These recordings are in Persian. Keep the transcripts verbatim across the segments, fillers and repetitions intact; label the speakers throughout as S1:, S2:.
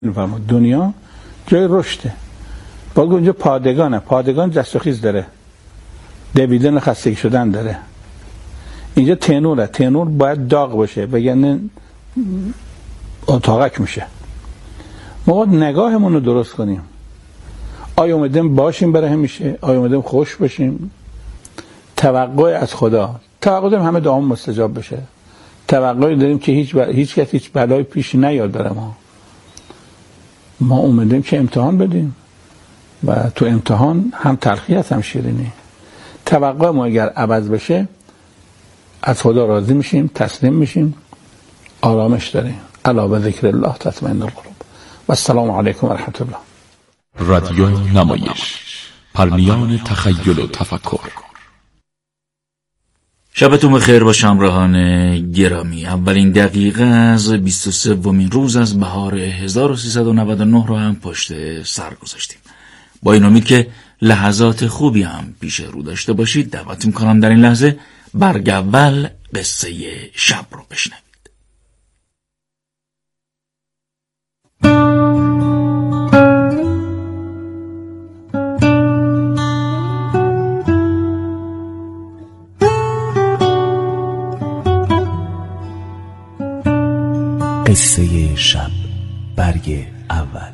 S1: میفرماد دنیا جای رشده، باید اونجا پادگانه، پادگان جست و خیز داره، دویدن خستگی شدن داره. اینجا تنوره، تنور باید داغ باشه بگن اتاقک میشه. ما باید نگاهمون رو درست کنیم. آیا اومدیم باشیم برای همیشه؟ آیا اومدیم خوش باشیم؟ توقع از خدا، توقع داریم همه دعامون مستجاب بشه، توقع داریم که هیچ بر... هیچ کس هیچ بلایی پیش نیاد برای ما. ما اومدیم که امتحان بدیم و تو امتحان هم تلخی هست هم شیرینی. توقع ما اگر عوض بشه از خدا راضی میشیم، تسلیم میشیم، آرامش داریم. الا به ذکر الله تطمئن القلوب. و السلام علیکم و رحمت الله.
S2: رادیو نمایش، پرمیان تخیل و تفکر.
S3: شبتون بخیر باشه همراهان گرامی. اولین دقیقه از بیست و سومین روز از بهار هزار و سیصد و نود و نه رو هم پشت سر گذاشتیم. با این امید که لحظات خوبی هم پیش رو داشته باشید دعوت میکنم در این لحظه برگ اول قصه شب رو بشنوید.
S4: قصه شب، برگ اول.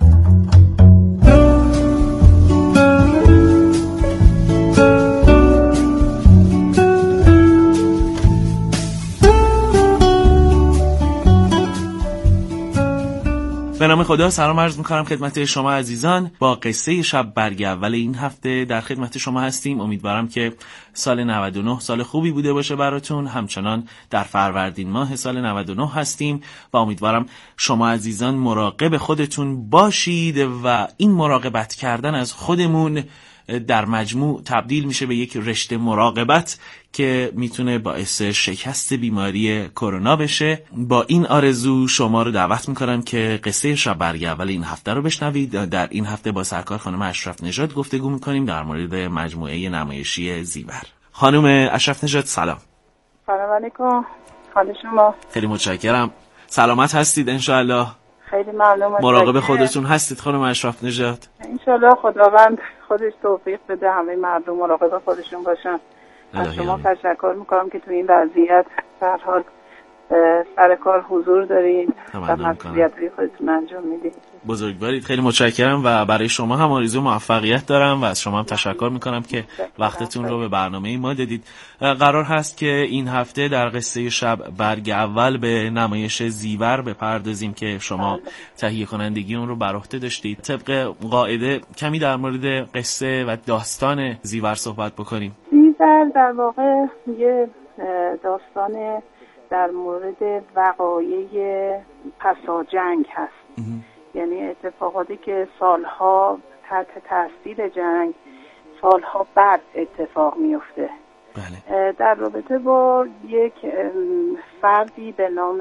S5: به نام خدا سلام عرض میکنم خدمت شما عزیزان. با قصه شب برگ اول این هفته در خدمت شما هستیم. امیدوارم که سال نود و نه سال خوبی بوده باشه براتون. همچنان در فروردین ماه سال نود و نه هستیم و امیدوارم شما عزیزان مراقب خودتون باشید و این مراقبت کردن از خودمون در مجموع تبدیل میشه به یک رشته مراقبت که میتونه باعث شکست بیماری کرونا بشه. با این آرزو شما رو دعوت میکنم که قصه شب برگ اول این هفته رو بشنوید. در این هفته با سرکار خانم اشرف نژاد گفتگو میکنیم در مورد مجموعه نمایشی زیور. خانم اشرف نژاد سلام.
S6: سلام علیکم. حال شما؟
S5: خیلی متشکرم. سلامت هستید انشاءالله؟
S6: خیلی ممنون.
S5: مراقب خودتون هستید خانم اشرف نژاد؟
S6: انشاءالله خداوند خودش توفیق بده همه مردم مراقب خودشون باشن. از شما تشکر میکنم که تو این وضعیت به هر حال سر کار حضور دارین و مسئولیت‌های خودتون انجام میدید.
S5: بزرگوارید، خیلی متشکرم و برای شما هم آرزوی موفقیت دارم و از شما هم تشکر میکنم که وقتتون رو به برنامه ما دادید. قرار هست که این هفته در قصه شب برگ اول به نمایش زیور بپردازیم که شما تهیه کنندگی اون رو بر عهده داشتید. طبق قاعده کمی در مورد قصه و داستان زیور صحبت بکنیم.
S6: زیور در واقع یه داستان در مورد وقایع پساجنگ هست. یعنی اتفاقاتی که سالها تحت تاثیر جنگ سالها بعد اتفاق میفته. بله. در رابطه با یک فردی به نام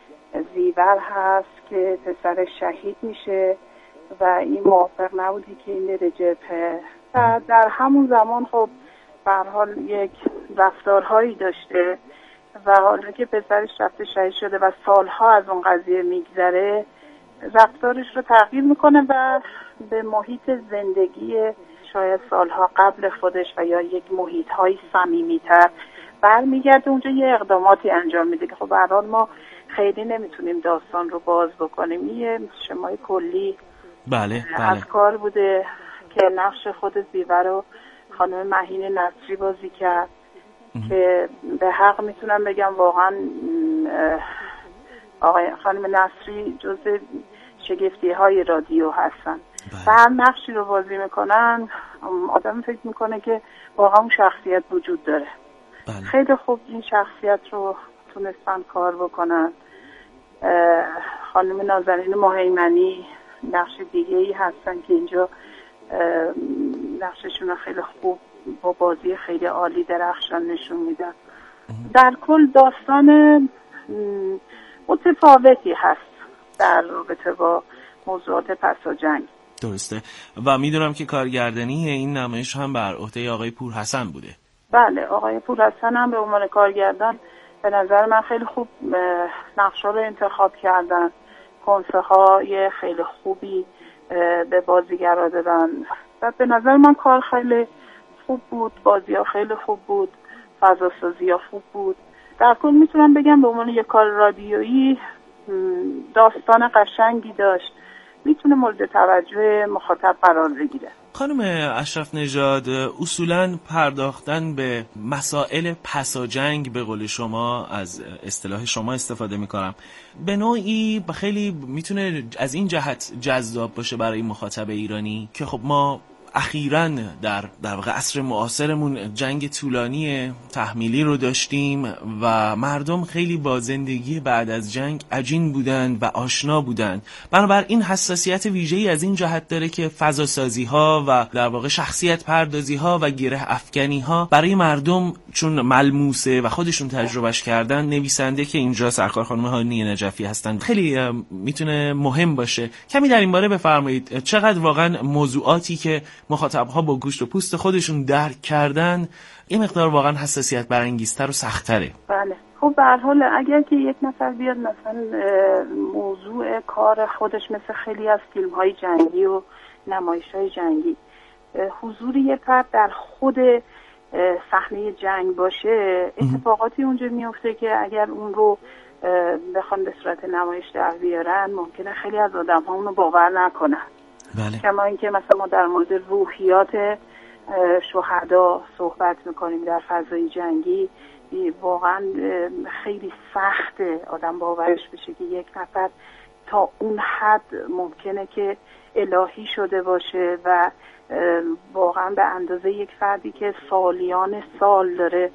S6: زیور هست که پسر شهید میشه و این موافق نبودی که این بره جبهه و در همون زمان خب به هر حال یک رفتارهایی داشته و حالا که پسرش رفته شهید شده و سالها از اون قضیه میگذره رفتارش رو تغییر میکنه و به محیط زندگی شاید سالها قبل خودش و یا یک محیط های صمیمی‌تر برمیگرده اونجا یه اقداماتی انجام میده که خب به هر حال ما خیلی نمیتونیم داستان رو باز بکنیم. یه شمای کلی
S5: بله بله
S6: از کار بوده که نقش خود زیور رو خانم مهین نصری بازی کرد که به حق میتونم بگم واقعا آقای خانم نصری جزء شگفتی های رادیو هستن و هر نقشی رو بازی میکنن آدم فکر میکنه که واقعا اون شخصیت وجود داره. بله. خیلی خوب این شخصیت رو تونستن کار بکنن. خانم نازنین مهیمنی نقش دیگه ای هستن که اینجا نقششون رو خیلی خوب با بازی خیلی عالی درخشان نشون میدن. در کل داستان متفاوتی هست در رابطه با موضوعات پساجنگ.
S5: درسته و میدونم که کارگردانی این نمایش هم بر عهده آقای پورحسن بوده.
S6: بله آقای پورحسن هم به عنوان کارگردان به نظر من خیلی خوب نقشا رو انتخاب کردن. کنسه های خیلی خوبی به بازیگرا دادن و به نظر من کار خیلی خوب بود، بازی ها خیلی خوب بود، فضا سازی ها خوب بود. در کل میتونم بگم به عنوان یک کار رادیویی داستان قشنگی داشت، میتونه مورد توجه مخاطب قرار بگیره.
S5: خانم اشرف نژاد، اصولاً پرداختن به مسائل پساجنگ به قول شما، از اصطلاح شما استفاده میکنم، به نوعی خیلی میتونه از این جهت جذاب باشه برای مخاطب ایرانی که خب ما اخیراً در در واقع عصر معاصرمون جنگ طولانی تحمیلی رو داشتیم و مردم خیلی با زندگی بعد از جنگ عجین بودن و آشنا بودن. بنابراین حساسیت ویژه‌ای از این جهت داره که فضا سازی ها و در واقع شخصیت پردازی ها و گره افکنی ها برای مردم چون ملموسه و خودشون تجربهش کردن، نویسنده که اینجا سرکار خانم هانی نجفی هستن خیلی میتونه مهم باشه. کمی در این باره بفرمایید، چقدر واقعا موضوعاتی که مخاطب‌ها با گوشت و پوست خودشون درک کردن این مقدار واقعا حساسیت برانگیزتر و سخت‌تره؟
S6: بله، خب به هر حال اگر که یک نفر بیاد مثلا موضوع کار خودش مثل خیلی از فیلم‌های جنگی و نمایش‌های جنگی حضور یه فرد در خود صحنه جنگ باشه، اتفاقاتی اونجا میفته که اگر اون رو بخوان به صورت نمایش در بیارن ممکنه خیلی از آدم‌ها اون رو باور نکنن.
S5: بله.
S6: کما اینکه مثلا ما در مورد روحیات شهدا صحبت میکنیم در فضای جنگی، واقعا خیلی سخته آدم باورش بشه که یک نفر تا اون حد ممکنه که الهی شده باشه و واقعا به اندازه یک فردی که سالیان سال داره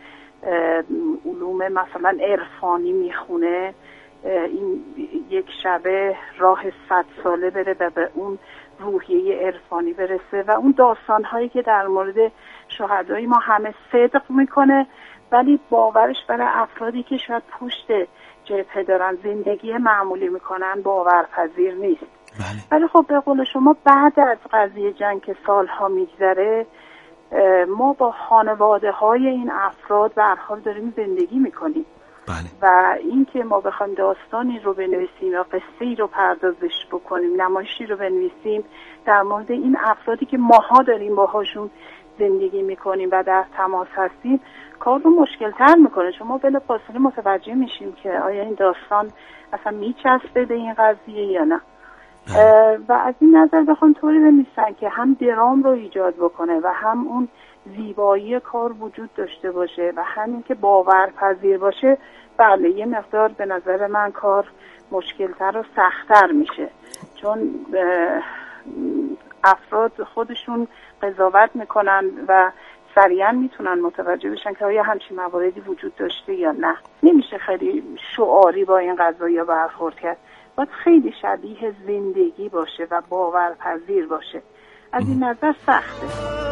S6: علوم مثلا عرفانی میخونه، این یک شبه راه صد ساله بره و به اون روحیه عرفانی برسه و اون داستان‌هایی که در مورد شهدای ما همه صدق میکنه، ولی باورش برای افرادی که شاید پشت جبهه دارن زندگی معمولی میکنن باورپذیر نیست.
S5: بله.
S6: ولی خب به قول شما بعد از قضیه جنگ که سالها میگذره، ما با خانواده های این افراد به هر حال داریم زندگی میکنیم.
S5: بله.
S6: و این که ما بخوایم داستانی رو بنویسیم یا قصه‌ای رو پردازش بکنیم، نمایشی رو بنویسیم در مورد این افرادی که ماها داریم باهاشون زندگی میکنیم و در تماس هستیم، کار رو مشکل تر میکنه، چون ما بلافاصله متوجه میشیم که آیا این داستان اصلا میچسبه به این قضیه یا نه. و از این نظر بخوام طوری بنویسن که هم درام رو ایجاد بکنه و هم اون زیبایی کار وجود داشته باشه و همین که باورپذیر باشه، بله یه مقدار به نظر من کار مشکلتر و سخت‌تر میشه، چون افراد خودشون قضاوت میکنن و سریعا میتونن متوجه بشن که آیا همچین مواردی وجود داشته یا نه. نمیشه خیلی شعاری با این قضايا برخورد کرد، باید خیلی شبیه زندگی باشه و باورپذیر باشه. از این نظر سخته.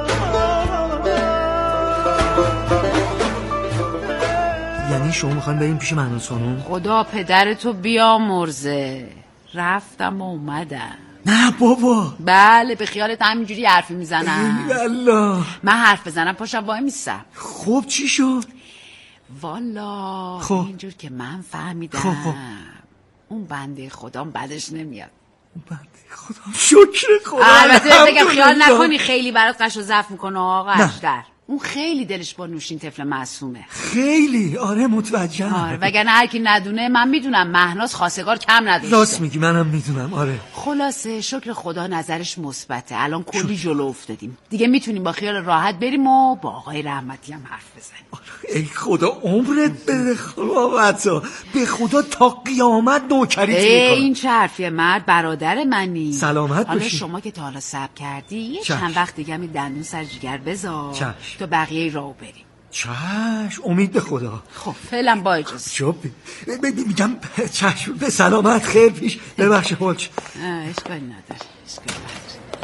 S7: یعنی شما میخواین بریم پیش مهناز خانم؟
S8: خدا پدرتو بیامرزه، رفتم و اومدم.
S7: نه بابا.
S8: بله به خیالت همینجوری حرفی میزنم؟
S7: والله
S8: من حرف بزنم پاشم وای میستم.
S7: خب چی شد؟
S8: والا
S7: خب.
S8: اینجور که من فهمیدم
S7: خب خب.
S8: اون بنده خدام بعدش نمیاد.
S7: بنده خدا شکر خدا.
S8: البته بگم خیال نکنی خیلی برات قش و ضعف میکنه آقا اشتر. اون خیلی دلش با نوشین طفل معصومه.
S7: خیلی آره متوجهم.
S8: آره وگرنه هر کی ندونه من میدونم مهناز خواستگار کم نداشته.
S7: راست میگی منم میدونم آره.
S8: خلاصه شکر خدا نظرش مثبته. الان کلی جلو افتادیم دیگه، میتونیم با خیال راحت بریم و با آقای رحمتی هم حرف بزنیم.
S7: آره ای خدا عمرت بده خداوند، به خدا تا قیامت نوکریت میکنم.
S8: این چه حرفیه مرد، برادر منی.
S7: سلامت
S8: حالا
S7: باشی.
S8: شما که تا حالا صبر کردی یه چند وقت دیگه می دندون سر جگر بذار
S7: چشم.
S8: تا بقیه راهو بریم.
S7: چشم امید به خدا.
S8: خب فعلا با اجازه.
S7: چوب میگم چشم به سلامت خیر پیش. ببخش حالچ
S8: اشکالی نداره اشکالی نداره.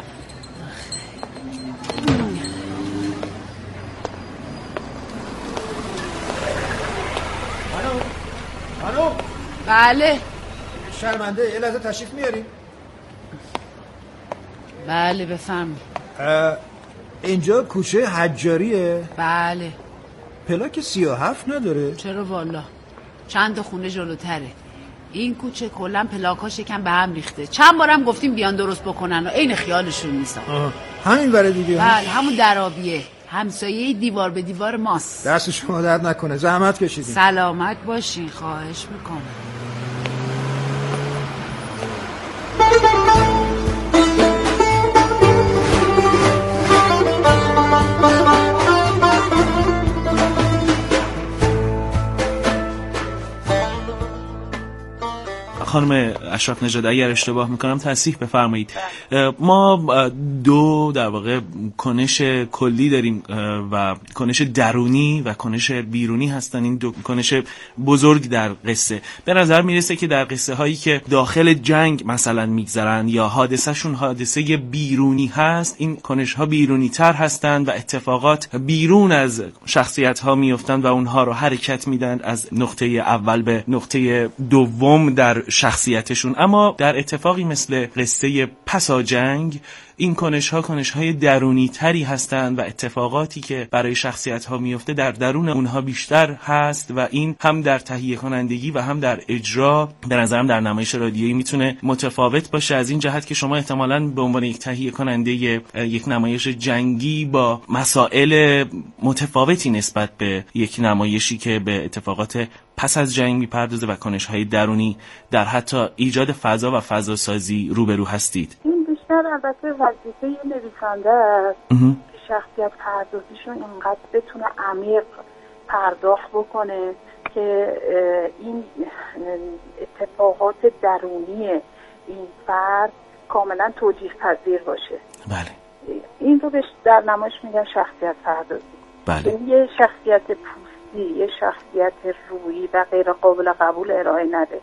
S9: خانم خانم
S8: بله
S9: شرمنده یه لحظه تشریف میاریم؟
S8: بله بفرمایید.
S9: اینجا کوچه حجاریه؟
S8: بله.
S9: پلاک سی و هفت نداره؟
S8: چرا والا چند تا خونه جلوتره. این کوچه کلا پلاکاش یکم به هم ریخته. چند بارم گفتیم بیان درست بکنن و عین خیالشون نیست.
S9: همین بره دیگه.
S8: بله همون درابیه، همسایه دیوار به دیوار ماست.
S9: دست شما درد نکنه، زحمت کشیدین.
S8: سلامت باشین، خواهش میکنم.
S5: خانم اشرف نژاد اگر اشتباه میکنم تصحیح بفرمایید. ما دو در واقع کنش کلی داریم و کنش درونی و کنش بیرونی هستن. این دو کنش بزرگ در قصه. به نظر میرسه که در قصه هایی که داخل جنگ مثلا میگذرن یا حادثه شون حادثه بیرونی هست، این کنش ها بیرونی تر هستند و اتفاقات بیرون از شخصیت ها میافتند و اونها رو حرکت میدن از نقطه اول به نقطه دوم در شخصیتشون. اما در اتفاقی مثل قصه پسا جنگ این کنش ها کنش های درونی تری هستند و اتفاقاتی که برای شخصیت ها میفته در درون اونها بیشتر هست و این هم در تهیه کنندگی و هم در اجرا به نظرم در نمایش رادیویی میتونه متفاوت باشه، از این جهت که شما احتمالاً به عنوان یک تهیه کننده یک نمایش جنگی با مسائل متفاوتی نسبت به یک نمایشی که به اتفاقات پس از جنگ میپردازه و کنش های درونی در حتی ایجاد فضا و فضا سازی روبرو هستید.
S6: بیشتر البته وظیفه نویسنده است که شخصیت پردازیشون اینقدر بتونه عمیق پرداخت بکنه که این اتفاقات درونی این فرد کاملا توجیه پذیر باشه.
S5: بله.
S6: این رو در نمایش میگن شخصیت پردازی.
S5: بله.
S6: این یه شخصیت پوستی، یه شخصیت رویی و غیر قابل قبول ارائه نده.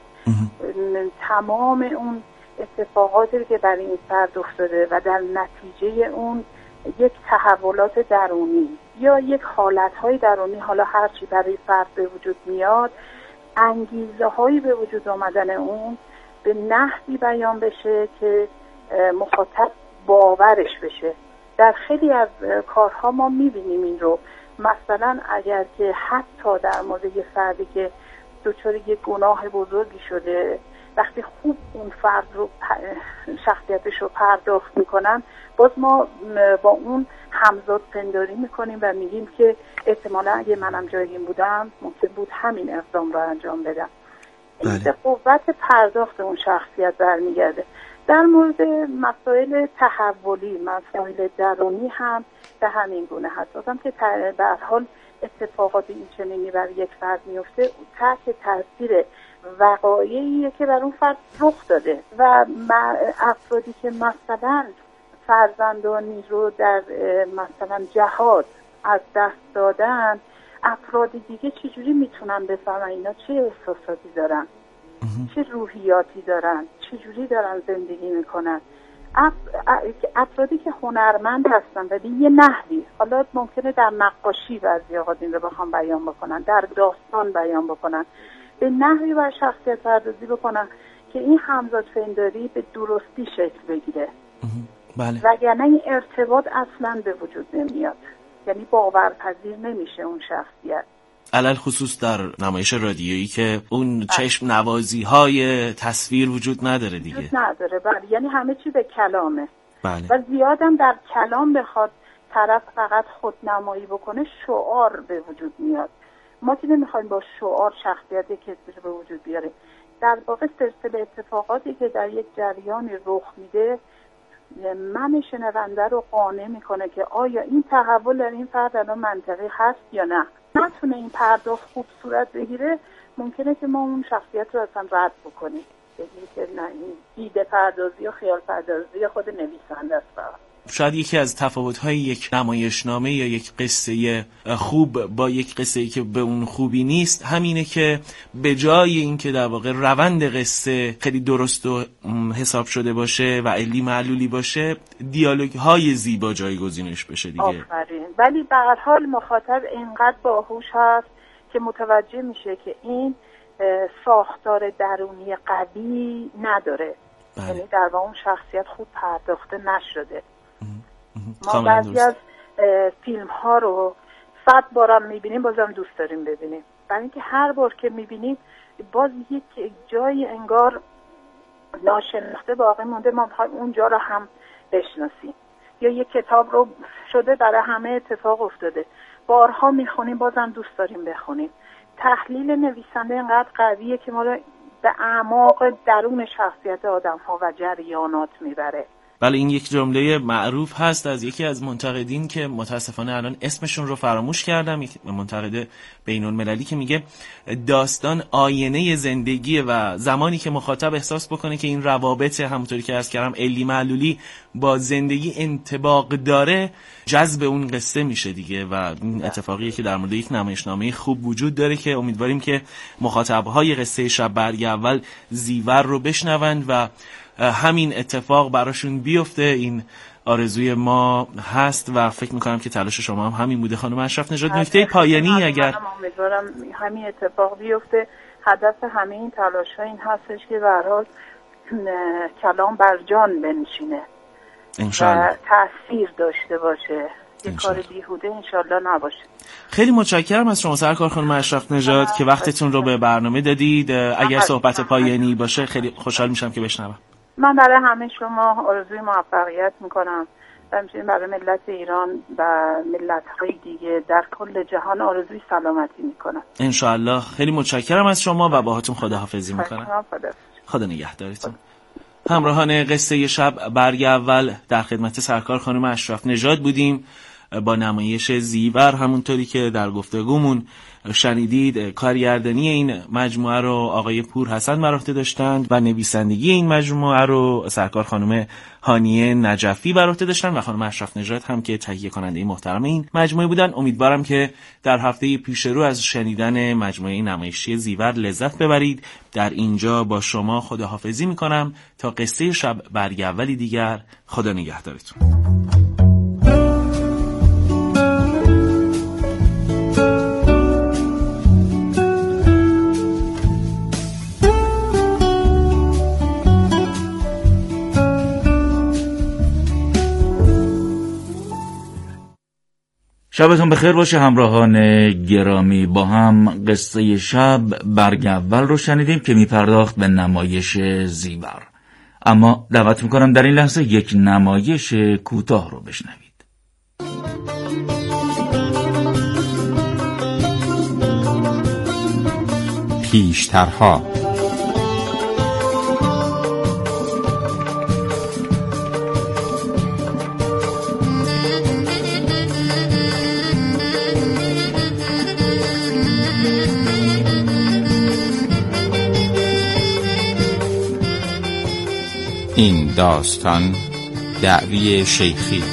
S6: تمام اون اتفاقاتی که برای این فرد افتاده و در نتیجه اون یک تحولات درونی یا یک حالتهای درونی، حالا هرچی برای فرد به وجود میاد، انگیزه هایی به وجود آمدن اون به نحوی بیان بشه که مخاطب باورش بشه. در خیلی از کارها ما میبینیم این رو. مثلا اگر که حتی در مورد یه فردی که دچار یک گناه بزرگی شده، وقتی خوب اون فرد رو شخصیتش رو پرداخت میکنن، باز ما با اون همزاد پنداری میکنیم و میگیم که احتمالا اگه منم جای این بودم ممکن بود همین اقدام رو انجام بدم. این به قوت پرداخت اون شخصیت برمیگرده. در مورد مسائل تحولی، مسائل درونی هم به همین گونه هست. آدم که به هر حال اتفاقات این چنینی برای یک فرد میفته تحت تاثیر وقایعیه که بر اون فرد رخ داده و افرادی که مثلا فرزندانی رو در مثلا جهاد از دست دادن، افرادی دیگه چجوری میتونن بفهمن اینا چه احساساتی دارن، چه روحیاتی دارن، چجوری دارن زندگی میکنن. افرادی که هنرمند هستن و به یه نحوی، حالا ممکنه در نقاشی بعضی اوقات این رو بخوام بیان بکنن، در داستان بیان بکنن، به نحوی بر شخصیت پردازی بکنن که این همزاد پنداری به درستی شکل بگیره.
S5: بله.
S6: وگرنه این ارتباط اصلا به وجود نمیاد، یعنی باورپذیر نمیشه اون شخصیت.
S5: علل خصوص در نمایش رادیویی که اون چشم نوازی های تصویر وجود نداره دیگه.
S6: وجود نداره، بله. یعنی همه چی به کلامه.
S5: بله.
S6: و زیادم در کلام بخواد طرف فقط خودنمایی بکنه، شعار به وجود میاد. ما که نمیخوایم با شعار شخصیت کسی رو به وجود بیاره. در واقع سلسله اتفاقاتی که در یک جریانی رخ میده من شنونده رو قانع میکنه که آیا این تحول در این فرد الان منطقی هست یا نه. نتونه این پرداخت خوب صورت بگیره، ممکنه که ما اون شخصیت رو اصلا رد بکنیم، بگیم که نه، این ایده پردازی و خیال پردازی خود نویسنده است.
S5: شاید یکی از تفاوت‌های یک نمایشنامه یا یک قصه خوب با یک قصه‌ای که به اون خوبی نیست همینه که به جای اینکه در واقع روند قصه خیلی درست و حساب شده باشه و علی معلولی باشه، دیالوگ‌های زیبا جایگزینش بشه دیگه.
S6: آفرین. ولی به هر حال مخاطب اینقدر باهوش هست که متوجه میشه که این ساختار درونی قوی نداره.
S5: بله.
S6: یعنی در واقع اون شخصیت خوب پرداخته نشده. ما بعضی از فیلم ها رو صد بارم میبینیم بازم دوست داریم ببینیم، برای اینکه هر بار که میبینیم باز یک جایی انگار ناشناخته باقی مونده، ما میخوایم اونجا رو هم بشناسیم. یا یک کتاب رو شده برای همه اتفاق افتاده، بارها میخونیم بازم دوست داریم بخونیم. تحلیل نویسنده اینقدر قویه که ما رو به اعماق درون شخصیت آدم ها و جریانات میبره.
S5: بله، این یک جمله معروف هست از یکی از منتقدین که متاسفانه الان اسمشون رو فراموش کردم، یک منتقد بین‌المللی که میگه داستان آینه زندگیه و زمانی که مخاطب احساس بکنه که این روابط همونطوری که عرض کردم علی معلولی با زندگی انطباق داره، جذب اون قصه میشه دیگه. و این اتفاقیه که در مورد یک نمایشنامه خوب وجود داره که امیدواریم که مخاطب‌های قصه شب برگ اول زیور رو بشنوند و همین اتفاق براشون بیفته. این آرزوی ما هست و فکر میکنم که تلاش شما هم همین بوده خانم اشرف نژاد. نکته پایانی اگر
S6: امیدوارم همین اتفاق بیفته. هدف همه این تلاش‌ها این هستش که به هر حال کلام بر جان بنشینه
S5: انشالله
S6: و تأثیر داشته باشه، یه کار بیهوده انشالله نباشه.
S5: خیلی متشکرم از شما سرکار خانم اشرف نژاد که وقتتون رو به برنامه دادید. اگر صحبت پایانی باشه خیلی خوشحال میشم که بشنوم.
S6: من برای همه شما آرزوی موفقیت میکنم و همچنین برای ملت ایران و ملت‌های دیگه در کل جهان آرزوی سلامتی میکنم
S5: انشالله. خیلی متشکرم از شما و باهاتون خداحافظی میکنم. خدا نگهدارتون. همراهان قصه شب برگ اول در خدمت سرکار خانم اشرف نژاد بودیم با نمایش زیور. همونطوری که در گفتگومون شنیدید کارگردانی این مجموعه رو آقای پور حسن بر عهده داشتند و نویسندگی این مجموعه رو سرکار خانم هانیه نجفی بر عهده داشتند و خانم اشرف نژاد هم که تهیه کننده محترم این مجموعه بودن. امیدوارم که در هفته پیش رو از شنیدن مجموعه نمایشی زیور لذت ببرید. در اینجا با شما خداحافظی میکنم تا قصه شب برگ اولی دیگر. خدا نگهدارتون.
S3: شبتون بخیر باشه همراهان گرامی. با هم قصه شب برگ اول رو شنیدیم که میپرداخت به نمایش زیور. اما دعوت میکنم در این لحظه یک نمایش کوتاه رو بشنوید.
S10: پیشترها. این داستان دعوی شیخی.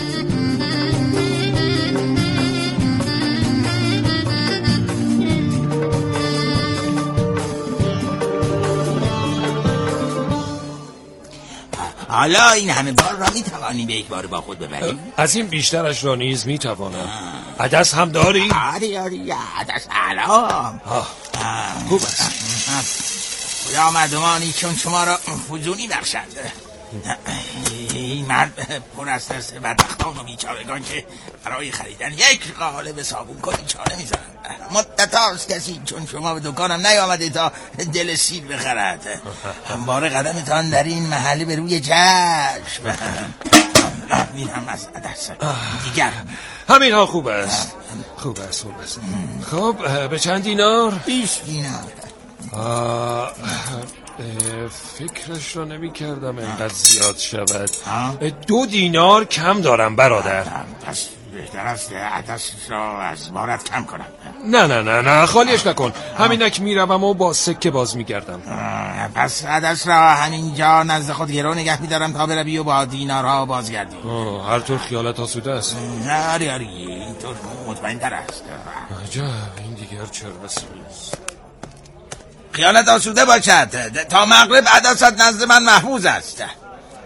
S11: حالا این همه بار را میتوانی به یک بار با خود ببری؟
S12: از این بیشترش را نیز میتوانم. عدس هم داری؟
S11: آری آری عدس علام.
S12: خوب است.
S11: خدا مردمانی چون شما را فزونی بخشند. این مرد پر از ترس بدبختان و بیچارگان که برای خریدن یک قالب صابون کلی چاره میزنند. مدت هاست کسی چون شما به دکانم نیامده تا دل سیر بخرد. همواره قدمتان در این محله به روی چشم. این هم از عدس دیگر.
S12: همین ها خوب است. خوب است خوب است. خب به چند دینار؟
S11: بیست دینار.
S12: آه فکرش رو نمی کردم اینقدر زیاد شود. دو دینار کم دارم برادر.
S11: پس بهتر است عدس را از بارت کم کنم.
S12: نه نه نه نه خالیش نکن. همینک میروم و با سکه باز میگردم.
S11: پس عدس را همینجا نزد خود گرو نگه میدارم تا بروی و با دینارها بازگردی.
S12: هر طور خیالت آسوده است.
S11: آری آری اینطور مطمئن تر است.
S12: عجب این دیگر چه رسمی است.
S11: خیالت آسوده باشد تا مغرب عدست نزد من محفوظ است. آن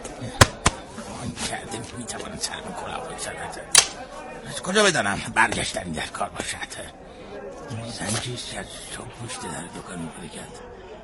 S11: کرده میتوانم سرم کلا بگذارد. کجا بدانم برگشتنی در کار باشد. زنجیش از صبح پشت در دکان میکنه کرد.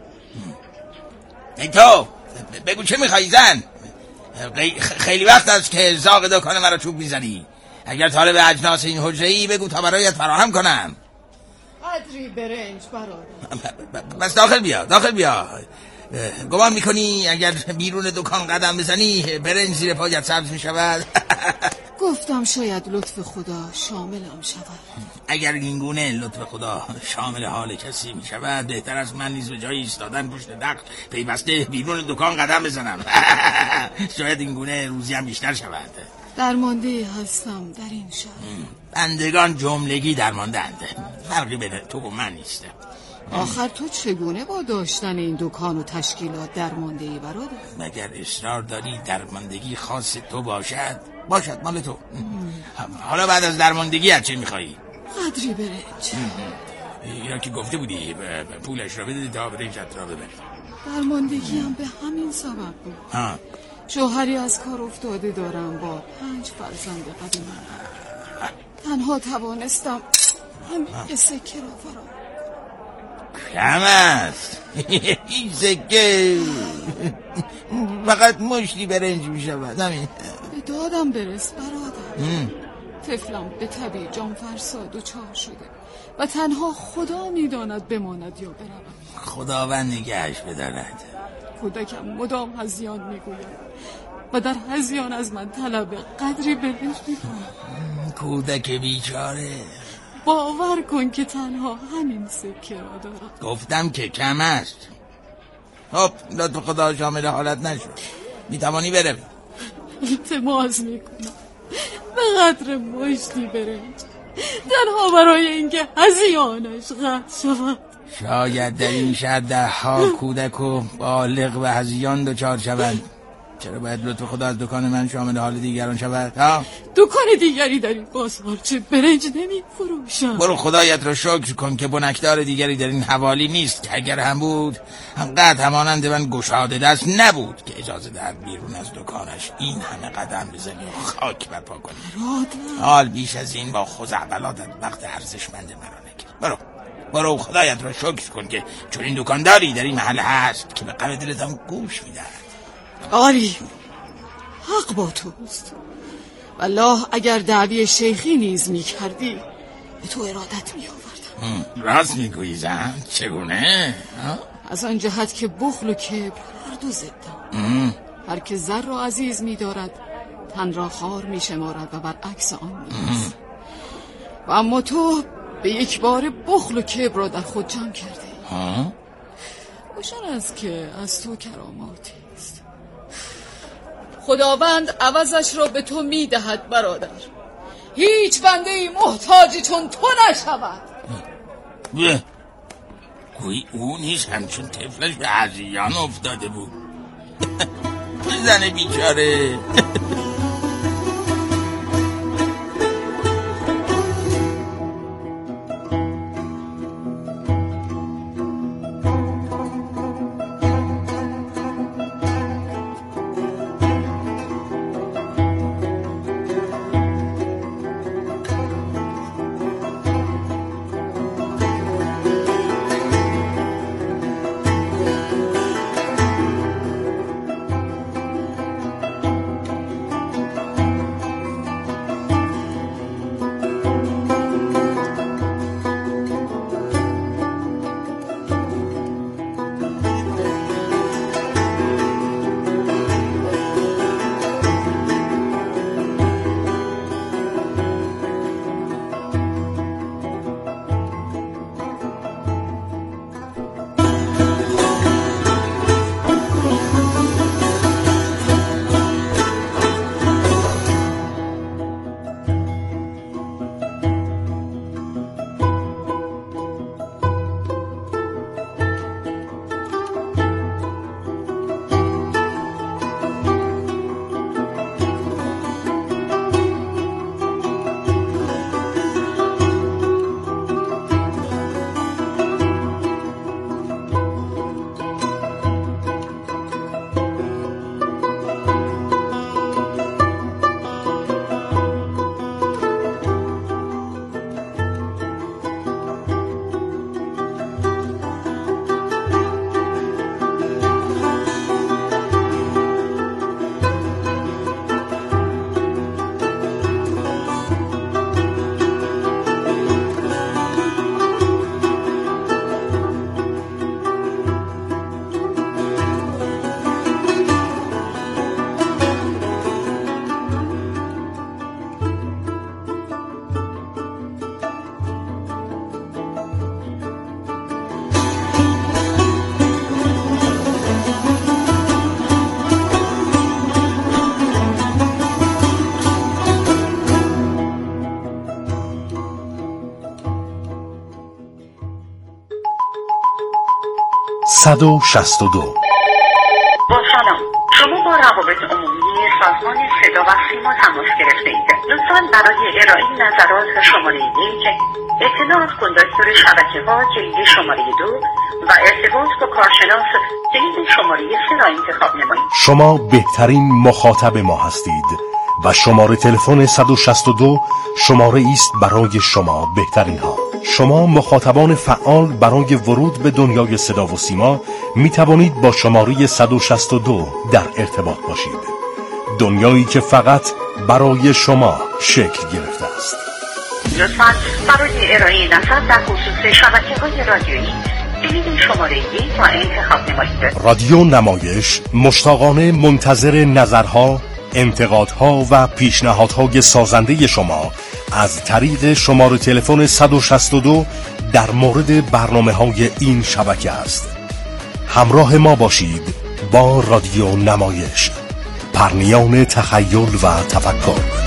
S11: ای تو بگو چه میخوایی زن؟ خیلی وقت است که زاغ دکان مرا چوب میزنی. اگر طالب اجناس این حجره‌ای بگو تا برایت فراهم کنم.
S13: قدری برنج برادر.
S11: بس داخل بیا داخل بیا. گمان میکنی اگر بیرون دکان قدم بزنی برنج زیر پایت سبز میشود؟
S13: گفتم شاید لطف خدا شاملم شود.
S11: اگر اینگونه لطف خدا شامل حال کسی میشود بهتر از من نیز به جای ایستادن پشت دق پیوسته بیرون دکان قدم بزنم. شاید اینگونه روزی هم بیشتر شود.
S13: درمانده هستم در این شهر.
S11: بندگان جملگی درماندند، فرقی بین تو و من نیست.
S13: آخر تو چگونه با داشتن این دکان و تشکیلات درماندهی برادر؟
S11: مگر اصرار داری درماندگی خاص تو باشد؟ باشد مال تو. حالا بعد از درماندگی از چه میخوایی؟
S13: قدری برنج.
S11: اینا که گفته بودی پولش را بده تا برنجت را ببری.
S13: درماندگی هم به همین سبب بود.
S11: ها.
S13: شوهری از کار افتاده دارم با پنج فرزند قدیمی. تنها توانستم همین سکه را فرا.
S11: کم است. این سکه فقط مشتی برنج می شود. همین
S13: به دادم برس برادر. طفلم به طبیع جان فرسا دچار شده و تنها خدا میداند بماند یا برود.
S11: خداوند نگهش بدارد.
S13: کودکم مدام هذیان میگوید و در هذیان از من طلب قدری برنج میکند.
S11: کودک بیچاره.
S13: باور کن که تنها همین سکه را دارم.
S11: گفتم که کم است. خب لطف خدا شامل حالت نشد، میتوانی بره.
S13: التماس میکنم به قدر مشتی برنج، تنها برای اینکه هذیانش قطع شود.
S11: شاید در این شهر ده ها کودک و بالغ و هذیان دچار شوند. چرا باید لطف خدا از دکان من شامل حال دیگران شود؟ ها؟
S13: دکان دیگری در این بازارچه برنج نمی فروشند.
S11: برو خدایت را شکر کن که بنکدار دیگری در این حوالی نیست که اگر هم بود همقدر همانند من گشاده دست نبود که اجازه دهد بیرون از دکانش این همه قدم بزنی و خاک برپا کنی. حال بیش از این با خزعبلاتت وقت ارزشمند مرا نگیر. برو برو خدایت را شکر کن که چون این دکانداری در این محل هست که به غم دلت هم گوش میدهد.
S13: آری حق با توست. والله اگر دعوی شیخی نیز می کردی به تو ارادت می آوردم.
S11: راست می گویی زن؟ چگونه؟
S13: از آن جهت که بخل و کبر هر دو ضدند. هر که زر را عزیز می دارد تن را خوار می شمارد و برعکس آن نیست. و اما تو به یک بار بخل و کبر را در خود جمع کرده. روشن است که از تو کراماتی است. خداوند عوضش را به تو میدهد برادر. هیچ بنده ای محتاجی چون تو نشود.
S11: گویی او نیز همچون طفلش به هذیان افتاده بود. زن بیچاره.
S14: صد و شصت و دو.
S15: با سلام، شما با روابط عمومی سازمان صدا و سیما تماس گرفته اید. لطفاً برای ارائه نظرات شماره یک، اطلاعات کندکتور شبکه ها کلید شماره دو و ارتباط با کارشناس کلید شماره سه را انتخاب نمایید.
S14: شما بهترین مخاطب ما هستید و شماره تلفن صد و شصت و دو شماره است برای شما بهترین ها. شما مخاطبان فعال برای ورود به دنیای صدا و سیما می توانید با شماره صد و شصت و دو در ارتباط باشید. دنیایی که فقط برای شما شکل گرفته است.
S15: لطفاً برای ارائه نظر در خصوص شبکه‌های رادیویی کلید شماره یک را انتخاب نمایید.
S14: رادیو نمایش مشتاقانه منتظر نظرها، انتقادها و پیشنهادهای سازنده شما از طریق شماره تلفن صد و شصت و دو در مورد برنامه‌های این شبکه است. همراه ما باشید با رادیو نمایش، پرنیان تخیل و تفکر.